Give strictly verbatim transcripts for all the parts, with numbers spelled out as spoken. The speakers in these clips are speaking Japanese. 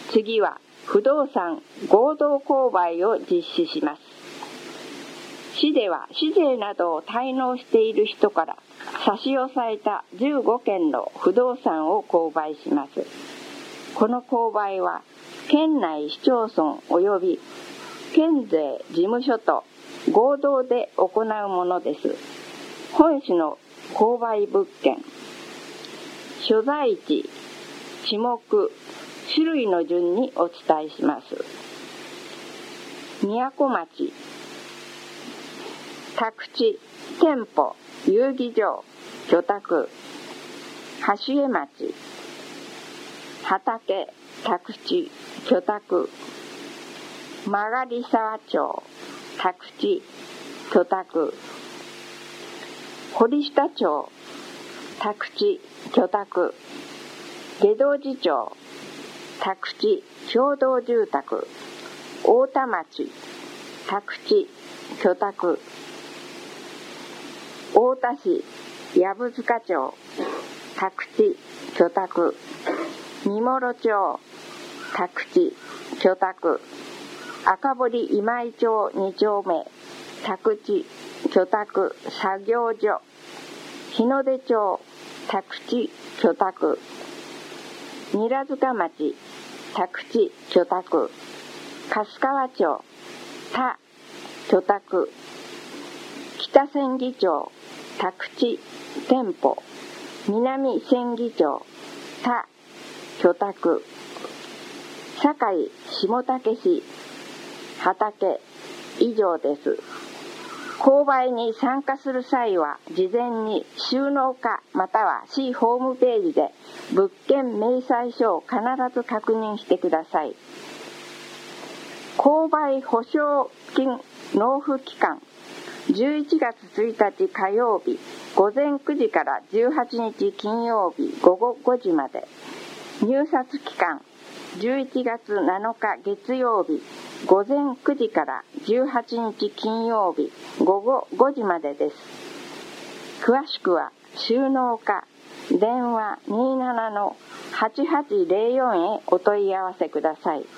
次は不動産合同購買を実施します。市では市税などを滞納している人から差し押さえたじゅうごけんの不動産を購買します。この購買は県内市町村及び県税事務所と合同で行うものです。本市の購買物件、所在地、地目、種類の順にお伝えします。宮古町、宅地、店舗、遊技場、居宅。橋江町、畑、宅地、居宅。曲沢町、宅地、居宅。堀下町、宅地、居宅。下道寺町、宅地、共同住宅。太田町、宅地、居宅。太田市、藪塚町、宅地、居宅。三諸町、宅地、居宅。赤堀今井町に丁目、宅地、居宅、作業所。日の出町、宅地、居宅。韮塚町、宅地、居宅。粕川町、他、居宅。北千里町、宅地、店舗。南千里町、他、居宅。堺下竹市、畑。以上です。購買に参加する際は事前に収納課または市ホームページで物件明細書を必ず確認してください。購買保証金納付期間、じゅういちがつついたち火曜日午前くじからじゅうはちにち金曜日午後ごじまで。入札期間、じゅういちがつなのか月曜日午前くじからじゅうはちにち金曜日午後ごじまでです。詳しくは収納課電話 にーななのはちはちゼロよん へお問い合わせください。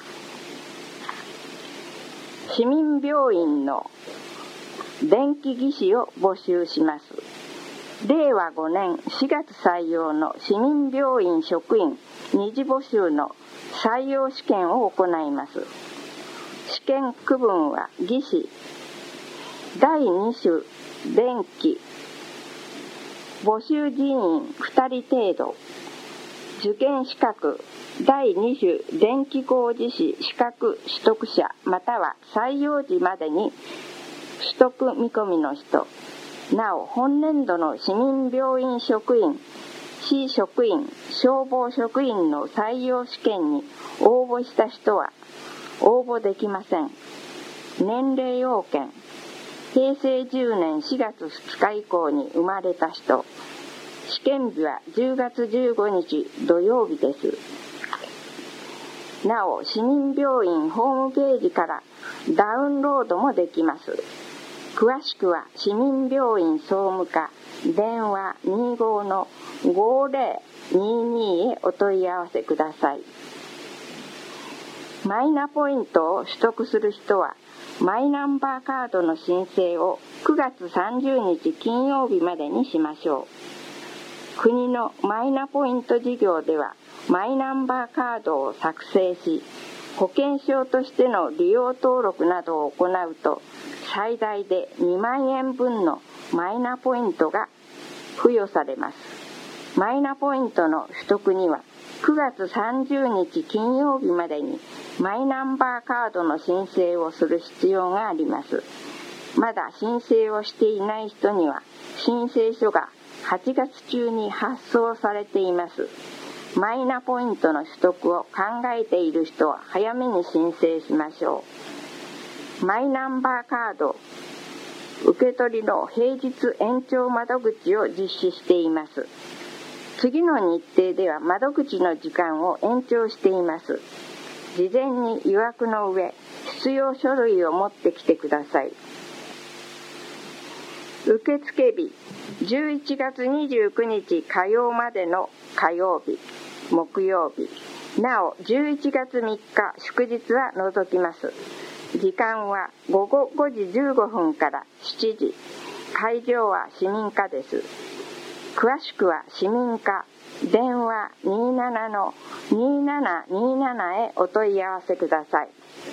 市民病院の電気技師を募集します。れいわごねんしがつ採用の市民病院職員二次募集の採用試験を行います。試験区分は技師、だいに種電気、募集人員ふたり程度、受験資格、だいに種電気工事士資格取得者または採用時までに取得見込みの人。なお、本年度の市民病院職員、市職員、消防職員の採用試験に応募した人は応募できません。年齢要件、へいせいじゅうねんしがつふつか以降に生まれた人。試験日はじゅうがつじゅうごにち土曜日です。なお、市民病院ホームページからダウンロードもできます。詳しくは市民病院総務課電話 にーごのごぜろにーにー へお問い合わせください。マイナポイントを取得する人はマイナンバーカードの申請をくがつさんじゅうにち金曜日までにしましょう。国のマイナポイント事業ではマイナンバーカードを作成し保険証としての利用登録などを行うと最大でにまんえんぶんのマイナポイントが付与されます。マイナポイントの取得にはくがつさんじゅうにち金曜日までにマイナンバーカードの申請をする必要があります。まだ申請をしていない人には申請書がはちがつちゅうに発送されています。マイナポイントの取得を考えている人は早めに申請しましょう。マイナンバーカード受け取りの平日延長窓口を実施しています。次の日程では窓口の時間を延長しています。事前に予約の上、必要書類を持ってきてください。受付日、じゅういちがつにじゅうくにち火曜までの火曜日、木曜日、 なおじゅういちがつみっか祝日は除きます。時間はごごごじじゅうごふんからしちじ、会場は市民課です。詳しくは市民課電話 にじゅうななのにじゅうななにじゅうなな へお問い合わせください。